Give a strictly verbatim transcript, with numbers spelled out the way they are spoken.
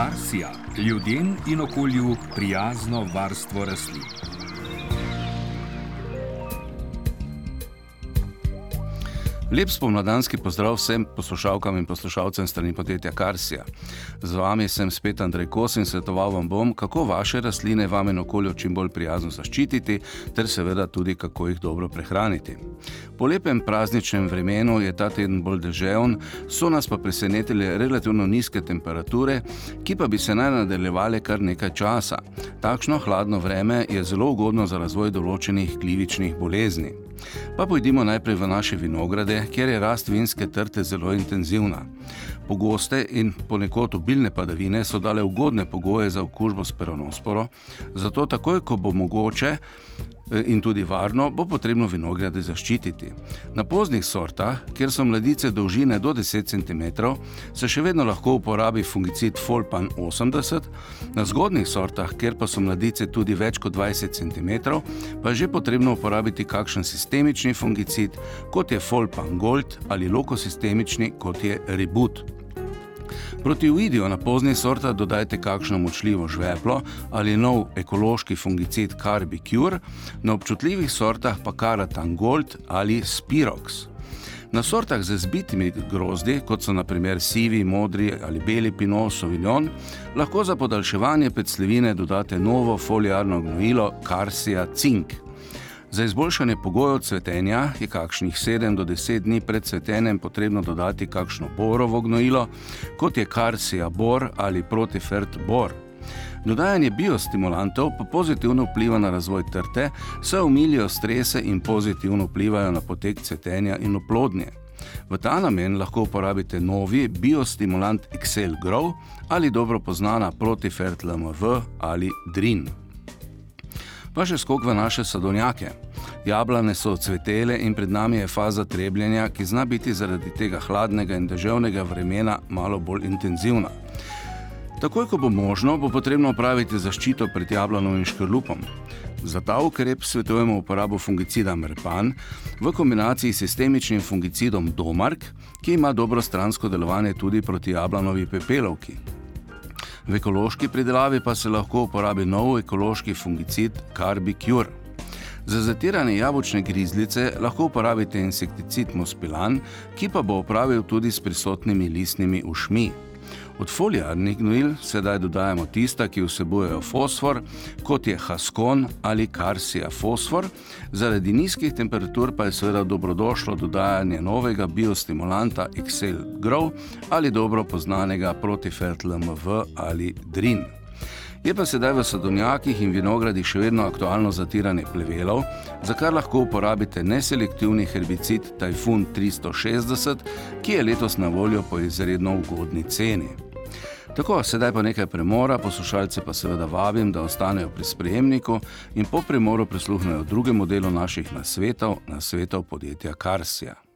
Karsija, ljudem in okolju prijazno varstvo rastlin. Lep spomladanski pozdrav vsem poslušalkam in poslušalcem strani podjetja Karsija. Z vami sem spet Andrej Kos in svetoval vam bom, kako vaše rastline vam in okolju čim bolj prijazno zaščititi, ter seveda tudi, kako jih dobro prehraniti. Po lepem prazničnem vremenu je ta teden bolj deževen, so nas pa presenetile relativno nizke temperature, ki pa bi se naj nadaljevale kar nekaj časa. Takšno hladno vreme je zelo ugodno za razvoj določenih glivičnih bolezni. Pa pojdimo najprej v naše vinograde, kjer je rast vinske trte zelo intenzivna. Pogoste in ponekod obilne padavine so dale ugodne pogoje za okužbo s peronosporo, zato takoj, ko bo mogoče in tudi varno, bo potrebno vinograde zaščititi. Na poznih sortah, kjer so mladice dolžine do deset centimetrov, se še vedno lahko uporabi fungicid Folpan osemdeset, na zgodnjih sortah, kjer pa so mladice tudi več kot dvajset centimetrov, pa je že potrebno uporabiti kakšen sistemični fungicid, kot je Folpan Gold ali lokosistemični, kot je Ribut. Proti uidiju na pozni sorta dodajte kakšno močljivo žveplo ali nov ekološki fungicid Carbicure, na občutljivih sortah pa Karatan Gold ali Spirox. Na sortah z zbitimi grozdi, kot so na primer sivi, modri ali beli Pinot Sauvignon, lahko za podaljševanje pecljevine dodate novo foliarno gnojilo Karsija Cink. Za izboljšanje pogojev cvetenja je kakšnih sedem do deset dni pred cvetenjem potrebno dodati kakšno borovo gnojilo, kot je Karsija Bor ali Protifert Bor. Dodajanje biostimulantov pa pozitivno vpliva na razvoj trte, saj omilijo strese in pozitivno vplivajo na potek cvetenja in oplodnje. V ta namen lahko uporabite novi biostimulant Excel Grow ali dobro poznana Protifert L M V ali Drin. Pa še skok v naše sadovnjake. Jablane so cvetele in pred nami je faza trebljenja, ki zna biti zaradi tega hladnega in deževnega vremena malo bolj intenzivna. Takoj, ko bo možno, bo potrebno opraviti zaščito pred jablanovim škrlupom. Za ta ukrep svetujemo uporabo fungicida Merpan v kombinaciji s sistemičnim fungicidom Domark, ki ima dobro stransko delovanje tudi proti jablanovi pepelovki. V ekološki pridelavi pa se lahko uporabi nov ekološki fungicid Carbicure. Za zatiranje jabolčne grizlice lahko uporabite insekticid Mospilan, ki pa bo opravil tudi s prisotnimi listnimi ušmi. Od foliarnih gnojil sedaj dodajamo tista, ki vsebujejo fosfor, kot je Haskon ali Karsija Fosfor, zaradi nizkih temperatur pa je seveda dobrodošlo dodajanje novega biostimulanta Excel Grow ali dobro poznanega Protifert L M V ali Drin. Je pa sedaj v sadovnjakih in vinogradih še vedno aktualno zatiranje plevelov, za kar lahko uporabite neselektivni herbicid Tajfun tristo šestdeset, ki je letos na voljo po izredno ugodni ceni. Tako, sedaj pa nekaj premora, poslušalce pa seveda vabim, da ostanejo pri sprejemniku in po premoru prisluhnejo drugemu delu naših nasvetov, nasvetov podjetja Karsija.